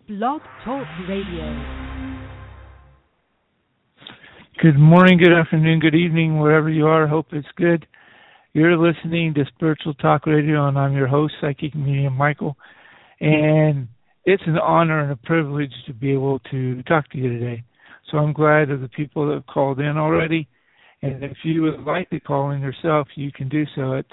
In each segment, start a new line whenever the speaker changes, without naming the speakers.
Blog Talk Radio.
Good morning, good afternoon, good evening, wherever you are. Hope it's good. You're listening to Spiritual Talk Radio, and I'm your host, Psychic Medium Michael. And it's an honor and a privilege to be able to talk to you today. So I'm glad of the people that have called in already. And if you would like to call in yourself, you can do so at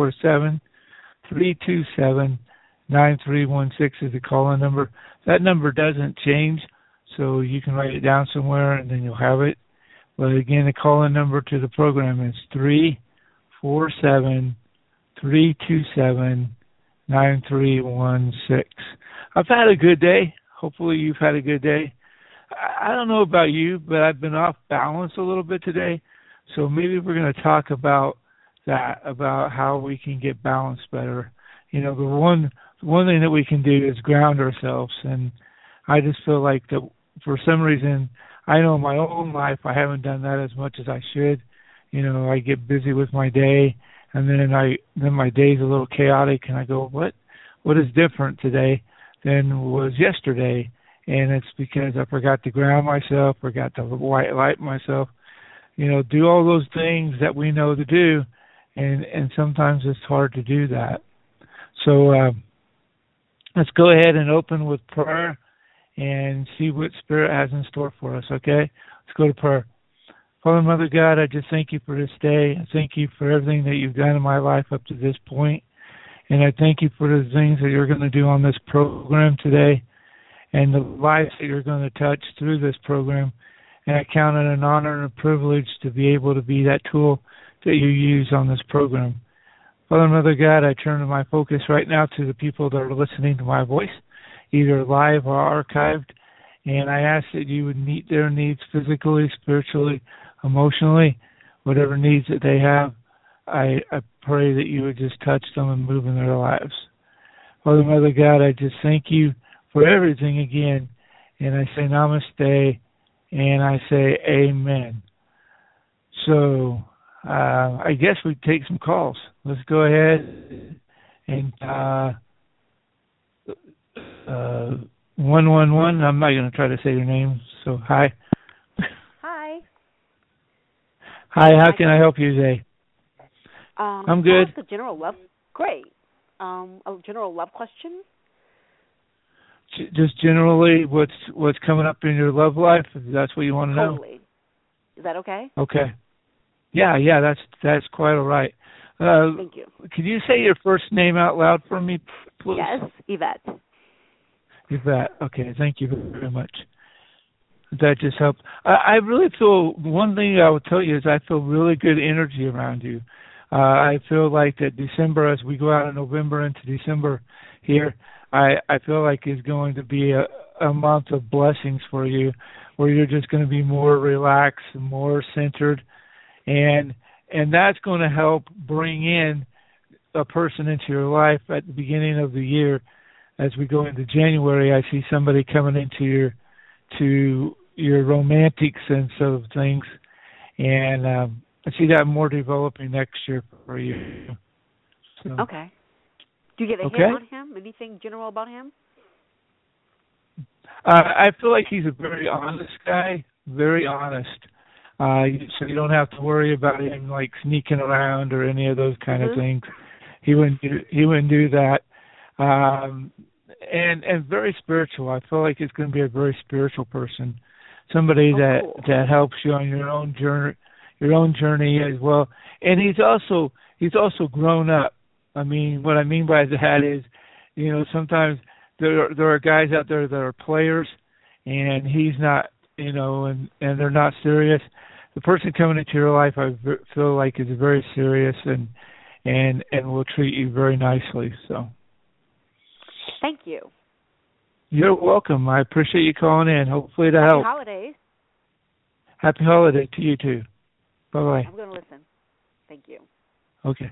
347-327-9316 is the call-in number. That number doesn't change, so you can write it down somewhere and then you'll have it. But again, the call-in number to the program is 347-327-9316. I've had a good day. Hopefully you've had a good day. I don't know about you, but I've been off balance a little bit today. So maybe we're going to talk about that, about how we can get balanced better. You know, the one thing that we can do is ground ourselves. And I just feel like that for some reason, I know in my own life I haven't done that as much as I should. You know, I get busy with my day, and then my day's a little chaotic, and I go, what is different today than was yesterday? And it's because I forgot to ground myself, forgot to white light myself, you know, do all those things that we know to do, and sometimes it's hard to do that. So let's go ahead and open with prayer and see what Spirit has in store for us, okay? Let's go to prayer. Father, Mother God, I just thank you for this day. I thank you for everything that you've done in my life up to this point. And I thank you for the things that you're going to do on this program today and the lives that you're going to touch through this program. And I count it an honor and a privilege to be able to be that tool that you use on this program. Father, Mother God, I turn my focus right now to the people that are listening to my voice, either live or archived, and I ask that you would meet their needs physically, spiritually, emotionally, whatever needs that they have. I pray that you would just touch them and move in their lives. Father, Mother God, I just thank you for everything again, and I say namaste, and I say amen. So I guess we take some calls. Let's go ahead and 111. I'm not going to try to say your name. So hi.
Hi.
Hi. How can I help you today? I'm good.
A general love. Great. A general love question.
Just generally, what's coming up in your love life? If that's what you want to know.
Totally. Is that okay?
Okay. Yeah. That's quite all right.
Thank you.
Can you say your first name out loud for me, please?
Yes, Yvette.
Yvette. Okay, thank you very much. That just helped. I really feel, one thing I will tell you is I feel really good energy around you. I feel like that December, as we go out in November into December here, I feel like is going to be a month of blessings for you, where you're just going to be more relaxed, more centered, and that's going to help bring in a person into your life at the beginning of the year. As we go into January, I see somebody coming into your romantic sense of things, and I see that more developing next year for you. So,
okay. Do you get a hit on him? Anything general about him?
I feel like he's a very honest guy, very honest. So you don't have to worry about him like sneaking around or any of those kind of things. He wouldn't do that. And very spiritual. I feel like it's going to be a very spiritual person, somebody that helps you on your own journey as well. And he's also grown up. I mean, what I mean by that is, you know, sometimes there are guys out there that are players, and he's not, you know, and they're not serious. The person coming into your life, I feel like, is very serious and will treat you very nicely. So.
Thank you.
You're welcome. I appreciate you calling in. Hopefully to help.
Happy holidays.
Happy holiday to you too. Bye-bye.
I'm going to listen. Thank you.
Okay.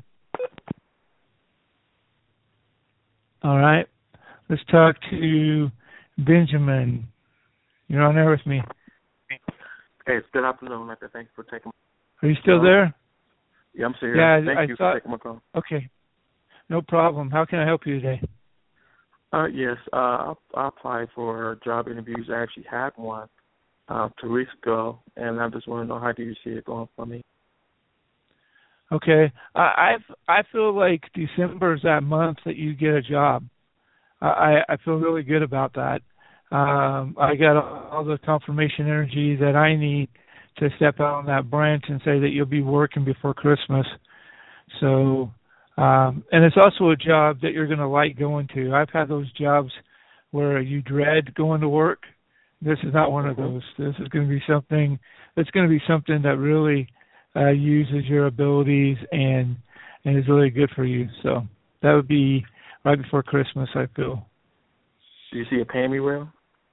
All right. Let's talk to Benjamin. You're on there with me.
Hey, it's good afternoon, Michael. Thanks for taking my
call. Are you still there?
Yeah, I'm still here.
Yeah,
Thank you for taking my call.
Okay. No problem. How can I help you today?
Yes. I applied for job interviews. I actually had one 2 weeks ago, and I just want to know, how do you see it going for me?
Okay. I feel like December is that month that you get a job. I feel really good about that. I got all the confirmation energy that I need to step out on that branch and say that you'll be working before Christmas. So, and it's also a job that you're going to like going to. I've had those jobs where you dread going to work. This is not one of those. This is going to be something. It's going to be something that really uses your abilities and is really good for you. So that would be right before Christmas, I feel.
Do you see it paying me well?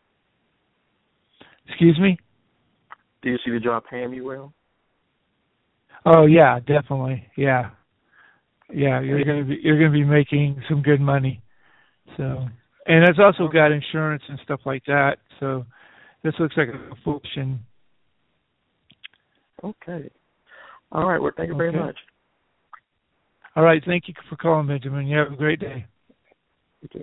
Excuse me?
Do you see the job paying me well?
Oh yeah, definitely. Yeah. Yeah, you're gonna be making some good money. So, and it's also got insurance and stuff like that. So this looks like a function.
Okay. All right. Well, thank you very much.
All right. Thank you for calling, Benjamin. You have a great day.
You too.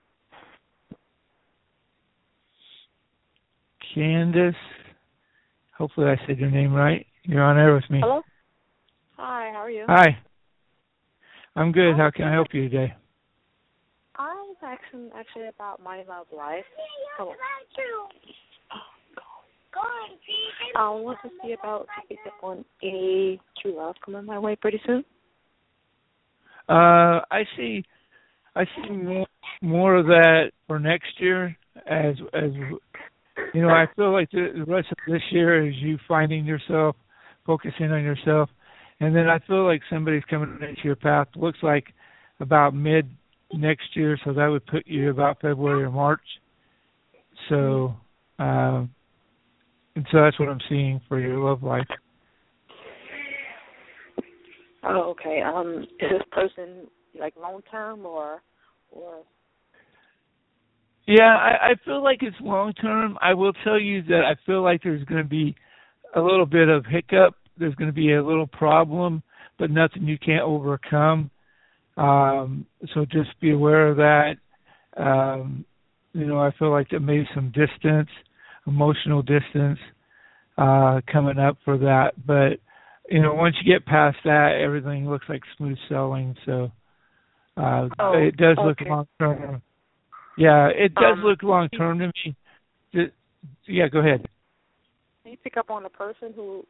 Candace, hopefully I said your name right. You're on air with me.
Hello? Hi, how are you?
Hi. I'm good. How can I help you today?
I'm actually about My Love Life. Oh. I want to see about to pick up on any true love coming my way pretty soon.
I see more of that for next year as you know. I feel like the rest of this year is you finding yourself, focusing on yourself, and then I feel like somebody's coming into your path. Looks like about mid next year, so that would put you about February or March. So, and so that's what I'm seeing for your love life.
Oh, okay. Is this person like long term or?
Yeah, I feel like it's long term. I will tell you that I feel like there's going to be a little bit of hiccup. There's going to be a little problem, but nothing you can't overcome. So just be aware of that. You know, I feel like there may be some distance, emotional distance, coming up for that. But, you know, once you get past that, everything looks like smooth sailing. So it does look long term. Yeah, it does look long term to me. Yeah, go ahead.
Can you pick up on the person who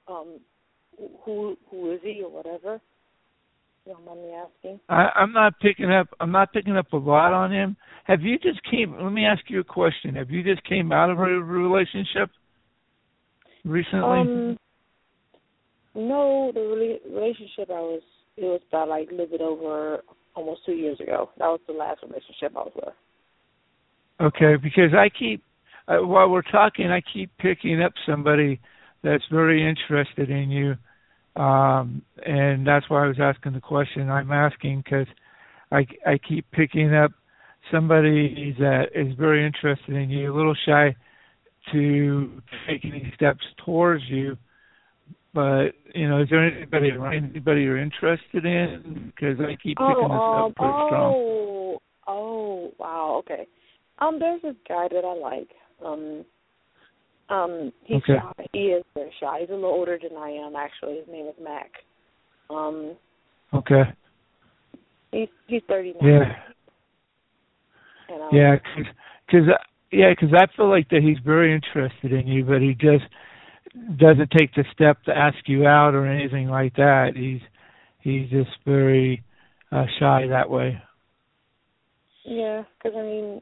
is he or whatever? You don't mind me asking?
I'm not picking up a lot on him. Have you just let me ask you a question. Have you just came out of a relationship recently?
No, the relationship it was about like a little bit over almost 2 years ago. That was the last relationship I was with.
Okay, because I keep, while we're talking, I keep picking up somebody that's very interested in you. And that's why I was asking the question I'm asking, because I keep picking up somebody that is very interested in you, a little shy to take any steps towards you. But, you know, is there anybody you're interested in? Because I keep picking this up pretty strong.
Oh, wow, okay. There's this guy that I like. He's shy. He is very shy. He's a little older than I am, actually. His name is Mac.
Okay.
He's 39.
Yeah.
And,
yeah, because I feel like that he's very interested in you, but he just doesn't take the step to ask you out or anything like that. He's just very shy that way.
Yeah, because I mean,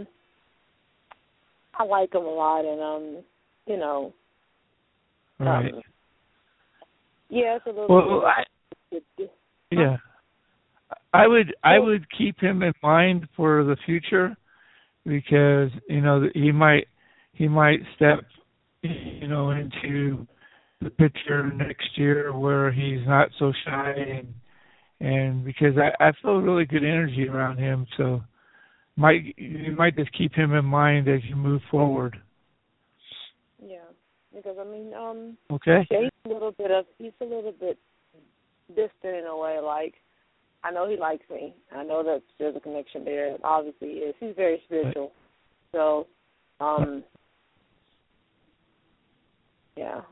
I like him a lot, and you know,
right.
Yeah, it's a little.
Well, yeah, I would keep him in mind for the future, because you know he might step, you know, into the picture next year where he's not so shy, and because I feel really good energy around him, so you might just keep him in mind as you move forward.
Yeah, because I mean,
okay.
Yeah, he's a little bit distant in a way, like I know he likes me. I know that there's a connection there. Obviously, is. He's very spiritual. So, yeah.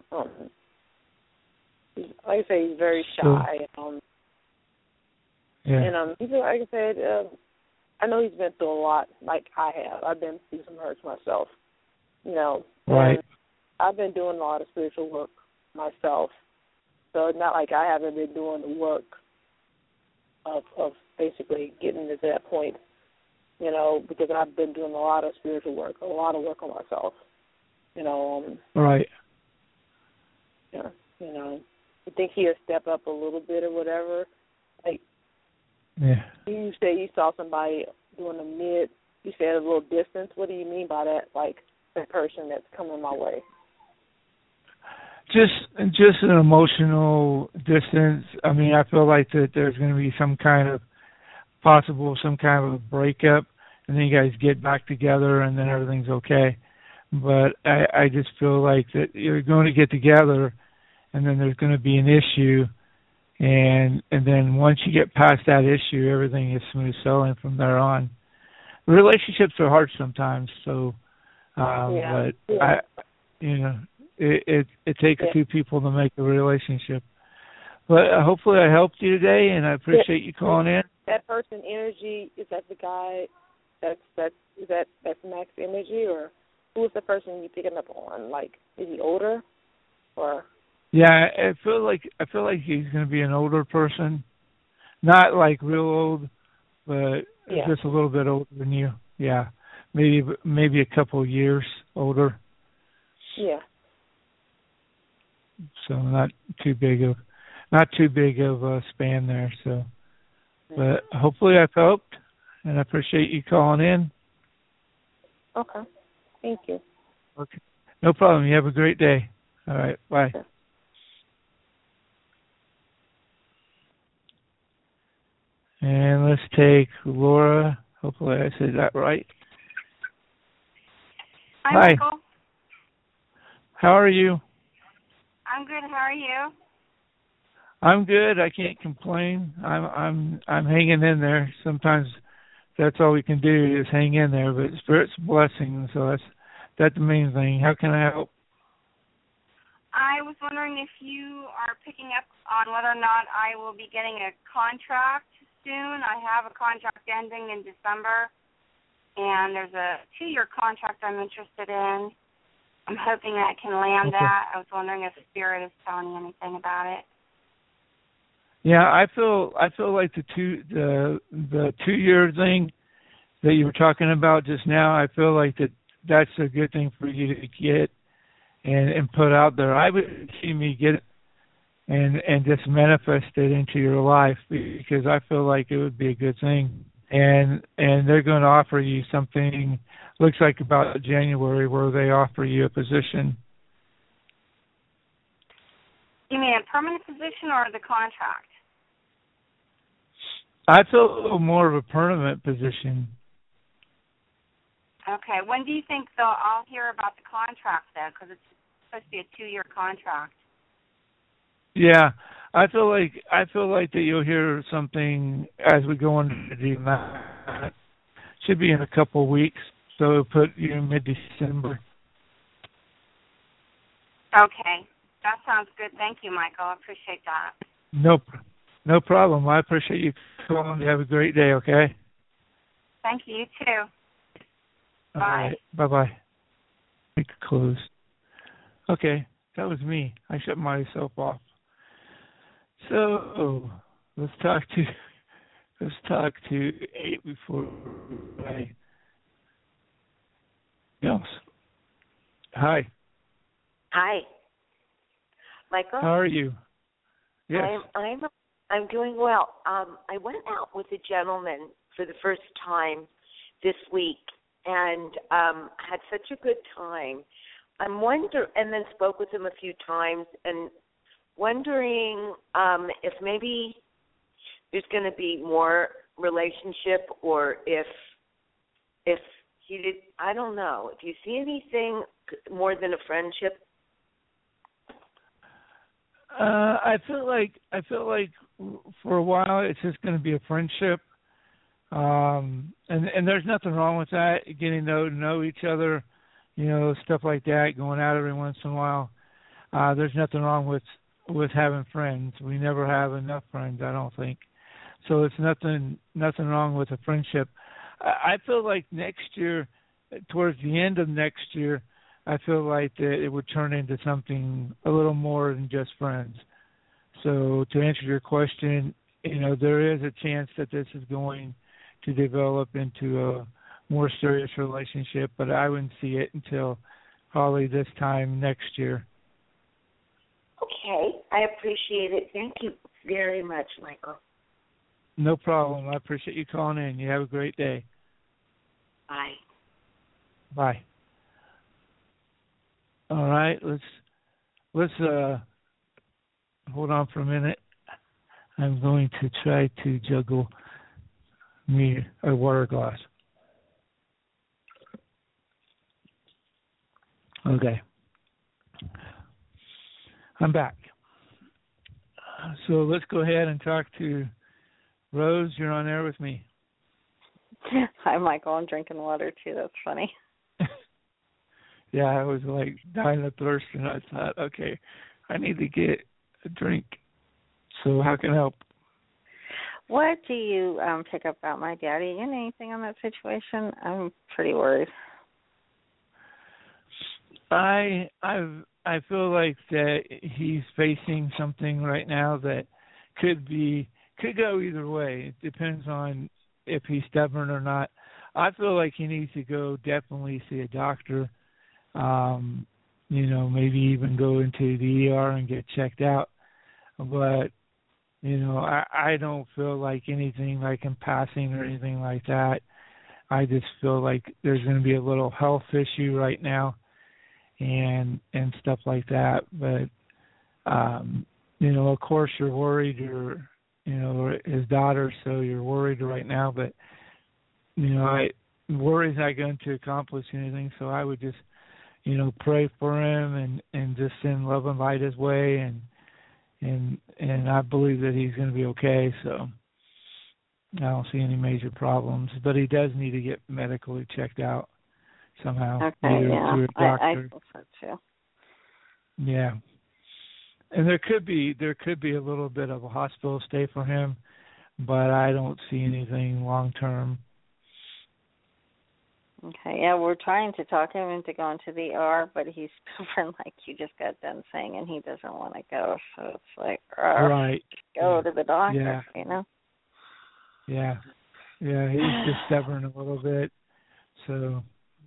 Like I say, he's very shy. And he's, like I said, I know he's been through a lot, like I have. I've been through some hurts myself. You know.
Right.
I've been doing a lot of spiritual work myself. So it's not like I haven't been doing the work of basically getting to that point, you know, because I've been doing a lot of spiritual work, a lot of work on myself, you know.
Right.
Yeah, you know, I think he'll step up a little bit or whatever. Like, you say you saw somebody doing you said a little distance. What do you mean by that? Like, a person that's coming my way?
Just an emotional distance. I mean, I feel like that there's going to be some kind of a breakup, and then you guys get back together, and then everything's okay. But I just feel like that you're going to get together, and then there's going to be an issue, and then once you get past that issue, everything is smooth sailing from there on. Relationships are hard sometimes, so but it takes two people to make a relationship. But hopefully I helped you today, and I appreciate you calling in.
That person energy, is that the guy that's Max energy, or who is the person you picking up on? Like, is he older, or?
Yeah, I feel like he's going to be an older person, not like real old, but just a little bit older than you. Yeah, maybe a couple of years older.
Yeah.
So not too big of a span there. So, but hopefully I've helped, and I appreciate you calling in.
Okay. Thank you.
Okay. No problem. You have a great day. All right. Bye.
Okay.
And let's take Laura. Hopefully I said that right.
Hi, Michael.
How are you?
I'm good. How are you?
I'm good. I can't complain. I'm hanging in there. Sometimes that's all we can do is hang in there. But Spirit's blessing, so that's the main thing. How can I help?
I was wondering if you are picking up on whether or not I will be getting a contract soon. I have a contract ending in December, and there's a 2-year contract I'm interested in. I'm hoping I can land that. I was wondering if Spirit is telling you anything about it.
Yeah, I feel like the 2-year thing that you were talking about just now. I feel like that's a good thing for you to get and put out there. I would see me get it and just manifest it into your life, because I feel like it would be a good thing. And they're going to offer you something, looks like about January, where they offer you a position.
You mean a permanent position or the contract?
I feel a little more of a permanent position.
Okay. When do you think I'll hear about the contract, though? Because it's supposed to be a 2-year contract.
Yeah, I feel like that you'll hear something as we go into that. Should be in a couple of weeks, so it'll put you in mid-December.
Okay, that sounds good. Thank you, Michael. I appreciate that.
No problem. I appreciate you calling. Have a great day. Okay.
Thank you. You too.
All
Bye.
right. Bye-bye. Make it close. Okay, that was me. I shut myself off. So let's talk to 8 before I else. Hi.
Hi, Michael.
How are you? Yes.
I'm doing well. I went out with a gentleman for the first time this week and had such a good time. And then spoke with him a few times and wondering if maybe there's going to be more relationship, or if he did. I don't know. Do you see anything more than a friendship?
I feel like for a while it's just going to be a friendship, and there's nothing wrong with that. Getting to know each other, stuff like that. Going out every once in a while. There's nothing wrong with having friends. We never have enough friends, I don't think. So it's nothing wrong with a friendship. I feel like next year, towards the end of next year, I feel like that it would turn into something a little more than just friends. So to answer your question, there is a chance that this is going to develop into a more serious relationship, but I wouldn't see it until probably this time next year.
Okay, I appreciate it. Thank you very much, Michael.
No problem. I appreciate you calling in. You have a great day.
Bye.
Bye. All right, let's hold on for a minute. I'm going to try to juggle me a water glass. Okay. I'm back. So let's go ahead and talk to Rose. You're on air with me.
Hi, Michael. I'm drinking water, too. That's funny.
Yeah, I was like dying of thirst, and I thought, okay, I need to get a drink. So how can I help?
What do you pick up about my daddy? Anything on that situation? I'm pretty worried.
I feel like that he's facing something right now that could go either way. It depends on if he's stubborn or not. I feel like he needs to go definitely see a doctor. Maybe even go into the ER and get checked out. But I don't feel like anything like in passing or anything like that. I just feel like there's going to be a little health issue right now. And stuff like that, but of course you're worried. You're his daughter, so you're worried right now. But worry's not going to accomplish anything. So I would just pray for him and just send love and light his way, and I believe that he's going to be okay. So I don't see any major problems, but he does need to get medically checked out somehow.
Okay,
yeah. Through a doctor.
I think so too.
Yeah. And there could be a little bit of a hospital stay for him, but I don't see anything long term.
Okay, yeah, we're trying to talk him into going to the ER, but he's stubborn, like you just got done saying, and he doesn't want to go. So it's like,
right,
go to the doctor,
Yeah. Yeah, he's just stubborn a little bit. So.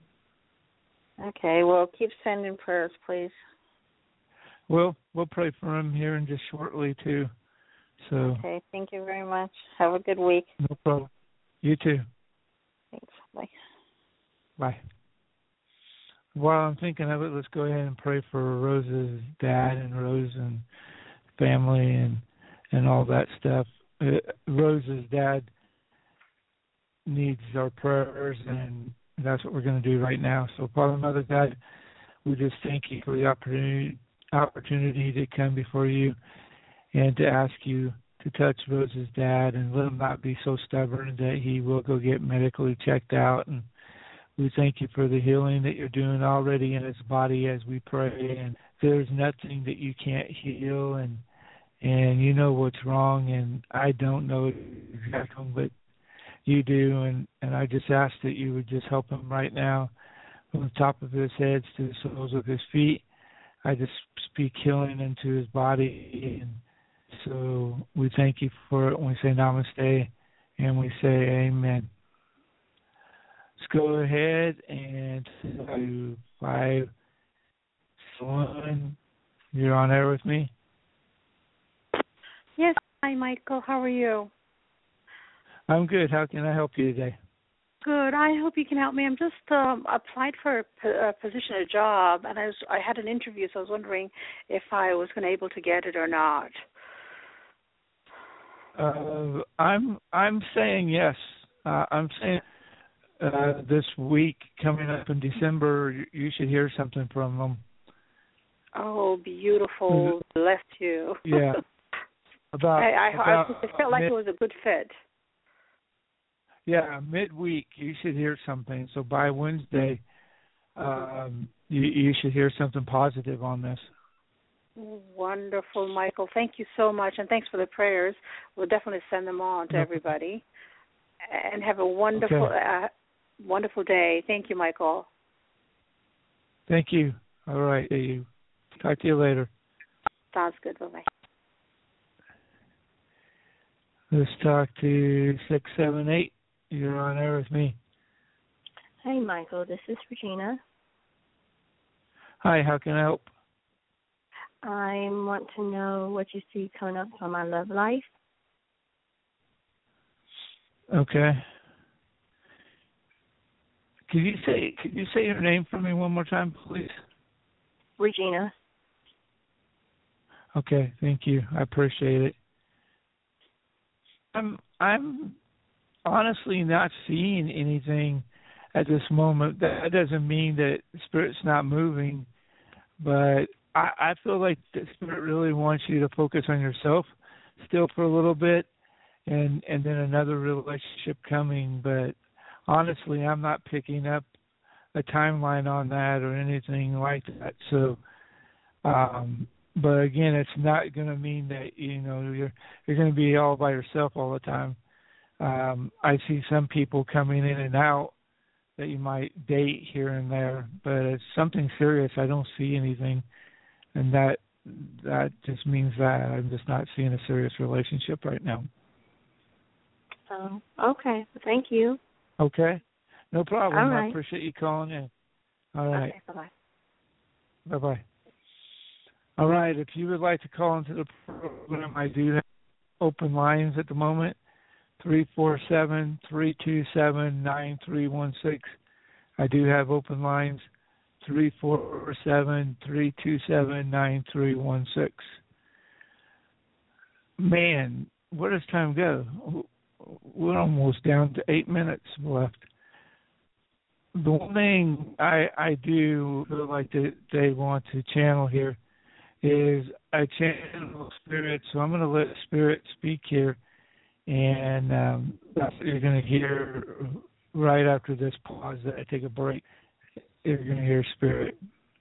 Okay, well, keep sending prayers, please.
We'll pray for him here in just shortly, too. So.
Okay, thank you very much. Have a good week.
No problem. You too.
Thanks. Bye.
Bye. While I'm thinking of it, let's go ahead and pray for Rose's dad and Rose and family and all that stuff. Rose's dad needs our prayers, and that's what we're going to do right now. So, Father, Mother, God, we just thank you for the opportunity to come before you and to ask you to touch Rose's dad and let him not be so stubborn that he will go get medically checked out. And we thank you for the healing that you're doing already in his body as we pray. And there's nothing that you can't heal, and you know what's wrong, and I don't know exactly, but you do, and I just ask that you would just help him right now from the top of his head to the soles of his feet. I just speak healing into his body, and so we thank you for it. We say namaste, and we say amen. Let's go ahead and do 5-1. You're on air with me?
Yes. Hi, Michael. How are you?
I'm good. How can I help you today?
Good. I hope you can help me. I'm just applied for a position, a job, and I had an interview, so I was wondering if I was going to be able to get it or not.
I'm saying yes. I'm saying this week coming up in December, you should hear something from them.
Oh, beautiful. Bless you.
Yeah.
I felt like it was a good fit.
Yeah, midweek you should hear something. So by Wednesday, you should hear something positive on this.
Wonderful, Michael. Thank you so much, and thanks for the prayers. We'll definitely send them on to everybody. And have a wonderful, wonderful day. Thank you, Michael.
Thank you. All right. Talk to you later.
Sounds good. Bye-bye.
Let's talk to 678. You're on air with me.
Hi, Michael. This is Regina.
Hi. How can I help?
I want to know what you see coming up for my love life.
Okay. Could you say your name for me one more time, please?
Regina.
Okay, thank you. I appreciate it. I'm honestly not seeing anything at this moment. That doesn't mean that Spirit's not moving, but I feel like the Spirit really wants you to focus on yourself still for a little bit, and then another relationship coming. But honestly, I'm not picking up a timeline on that or anything like that. So, but again, it's not going to mean that you're going to be all by yourself all the time. I see some people coming in and out that you might date here and there, but it's something serious. I don't see anything, and that just means that I'm just not seeing a serious relationship right now.
Oh, okay. Thank you.
Okay. No problem.
All right.
I appreciate you calling in. All right.
Okay, bye-bye.
Bye-bye. All right. If you would like to call into the program, I do have open lines at the moment, 347-327-9316. I do have open lines, 347-327-9316. Man, where does time go? We're almost down to 8 minutes left. The one thing I do feel like they want to channel here is I channel Spirit, so I'm going to let Spirit speak here, and that's what you're going to hear right after this pause that I take a break. You're going to hear Spirit.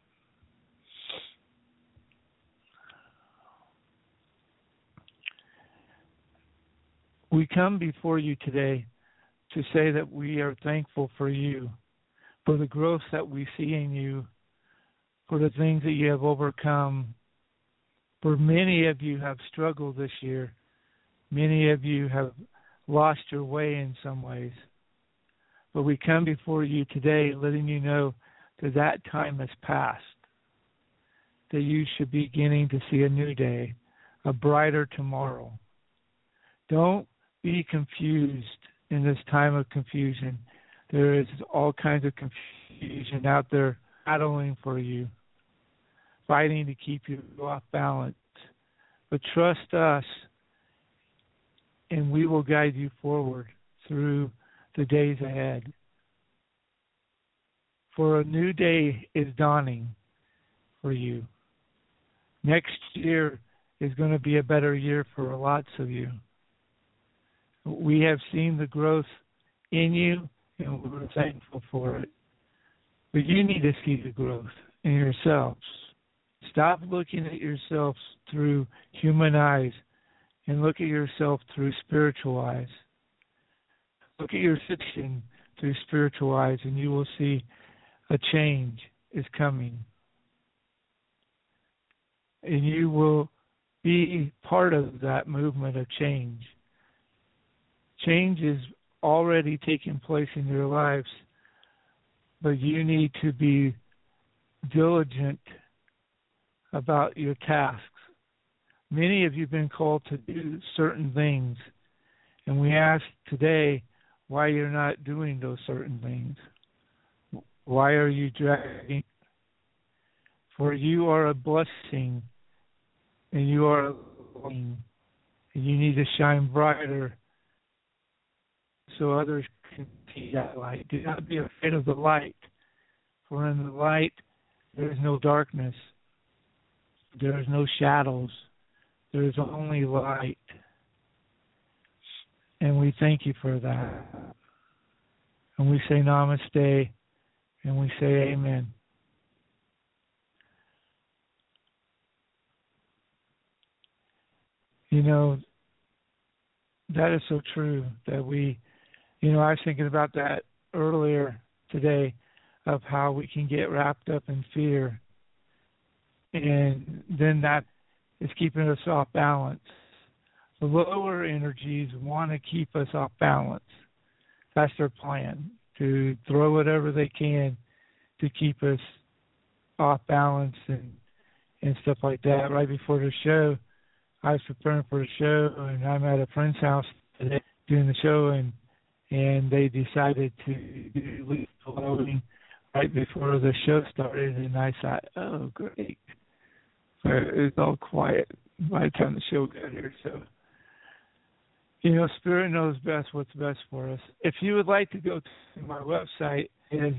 We come before you today to say that we are thankful for you, for the growth that we see in you, for the things that you have overcome. For many of you have struggled this year. Many of you have lost your way in some ways. But we come before you today letting you know that time has passed, that you should be beginning to see a new day, a brighter tomorrow. Don't be confused in this time of confusion. There is all kinds of confusion out there battling for you, fighting to keep you off balance. But trust us, and we will guide you forward through the days ahead. For a new day is dawning for you. Next year is going to be a better year for lots of you. We have seen the growth in you, and we're thankful for it. But you need to see the growth in yourselves. Stop looking at yourselves through human eyes and look at yourself through spiritual eyes. Look at your situation through spiritual eyes, and you will see a change is coming. And you will be part of that movement of change. Change is already taking place in your lives, but you need to be diligent about your tasks. Many of you have been called to do certain things, and we ask today why you're not doing those certain things. Why are you dragging? For you are a blessing, and you are a light, and you need to shine brighter so others can see that light. Do not be afraid of the light, for in the light there is no darkness. There is no shadows. There is only light. And we thank you for that. And we say namaste, and we say amen. You know, that is so true that we, you know, I was thinking about that earlier today of how we can get wrapped up in fear. And then that is keeping us off balance. The lower energies want to keep us off balance. That's their plan, to throw whatever they can to keep us off balance and stuff like that. Right before the show, I was preparing for the show, and I'm at a friend's house today doing the show, and they decided to do leaf blowing right before the show started, and I thought, oh, great. But it was all quiet by the time the show got here, so... You know, Spirit knows best what's best for us. If you would like to go to my website, it is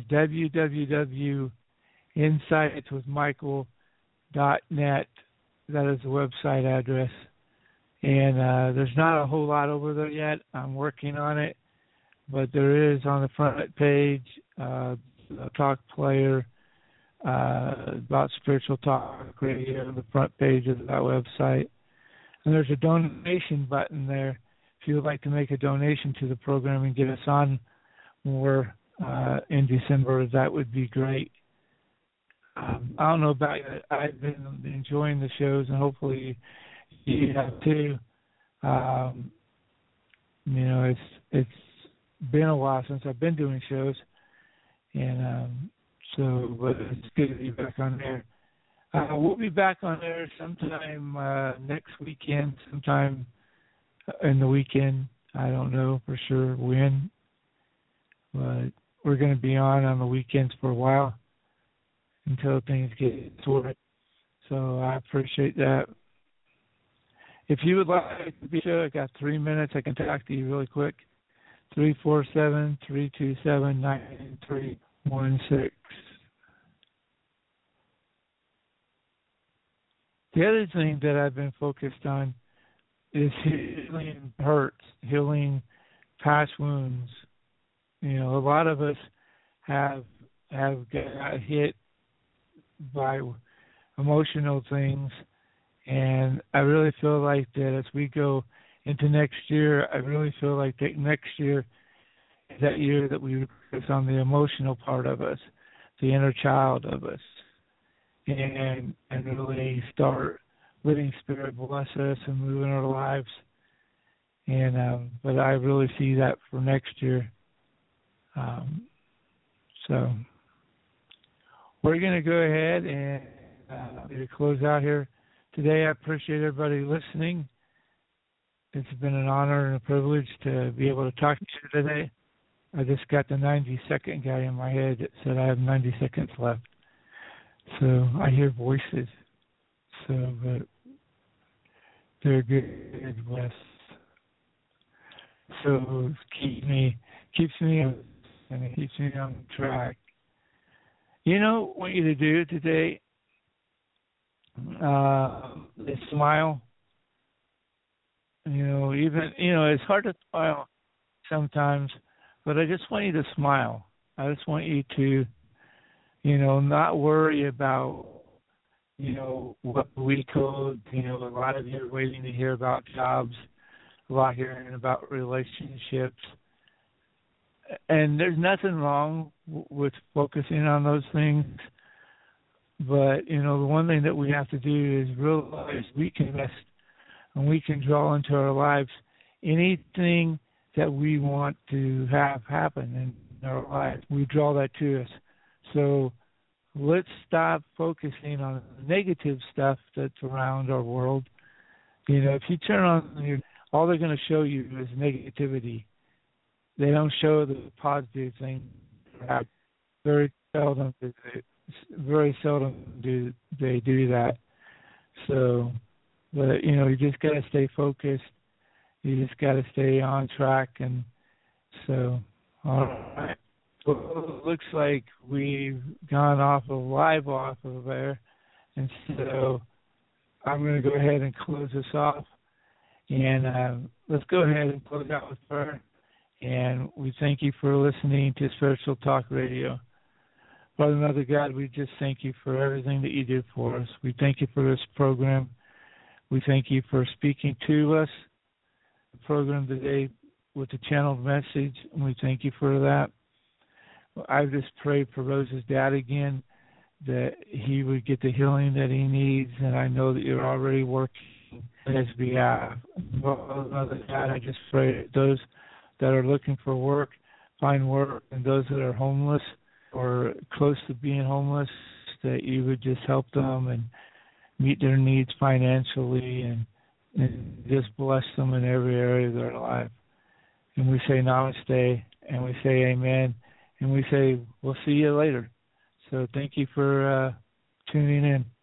www.insightswithmichael.net. That is the website address. And there's not a whole lot over there yet. I'm working on it. But there is on the front page a talk player about spiritual talk radio on the front page of that website. And there's a donation button there. If you would like to make a donation to the program and get us on more in December, that would be great. I don't know about you. I've been enjoying the shows, and hopefully you have too. You know, it's been a while since I've been doing shows, and but it's good to be back on there. We'll be back on there sometime next weekend, sometime in the weekend. I don't know for sure when, but we're going to be on the weekends for a while until things get sorted. So I appreciate that. If you would like to be sure, I got 3 minutes. I can talk to you really quick. 347-327-9316. The other thing that I've been focused on is healing hurts, healing past wounds. You know, a lot of us have got hit by emotional things, and I really feel like that as we go into next year, I really feel like that next year is that year that we focus on the emotional part of us, the inner child of us, and really start letting Spirit bless us and move in our lives. And but I really see that for next year. So we're going to go ahead and close out here today. I appreciate everybody listening. It's been an honor and a privilege to be able to talk to you today. I just got the 90-second guy in my head that said I have 90 seconds left. So I hear voices. So, but they're good bless. So keeps me and it keeps me on track. You know what I want you to do today? Is smile. It's hard to smile sometimes, but I just want you to smile. I just want you to, not worry about, what we code. A lot of you are waiting to hear about jobs, a lot hearing about relationships. And there's nothing wrong with focusing on those things. But, the one thing that we have to do is realize we can rest and we can draw into our lives anything that we want to have happen in our lives. We draw that to us. So let's stop focusing on the negative stuff that's around our world. If you turn on all they're going to show you is negativity. They don't show the positive things. Very seldom do they do that. So, but you just got to stay focused. You just got to stay on track. And so, all right. Well, it looks like we've gone live off of there. And so I'm going to go ahead and close this off. And let's go ahead and close out with prayer. And we thank you for listening to Spiritual Talk Radio. Father, Mother God, we just thank you for everything that you do for us. We thank you for this program. We thank you for speaking to us. The program today with the channeled message, and we thank you for that. I just pray for Rose's dad again, that he would get the healing that he needs, and I know that you're already working on his behalf. Mother God, I just pray that those that are looking for work find work, and those that are homeless or close to being homeless, that you would just help them and meet their needs financially and just bless them in every area of their life. And we say namaste, and we say amen, and we say we'll see you later. So thank you for tuning in.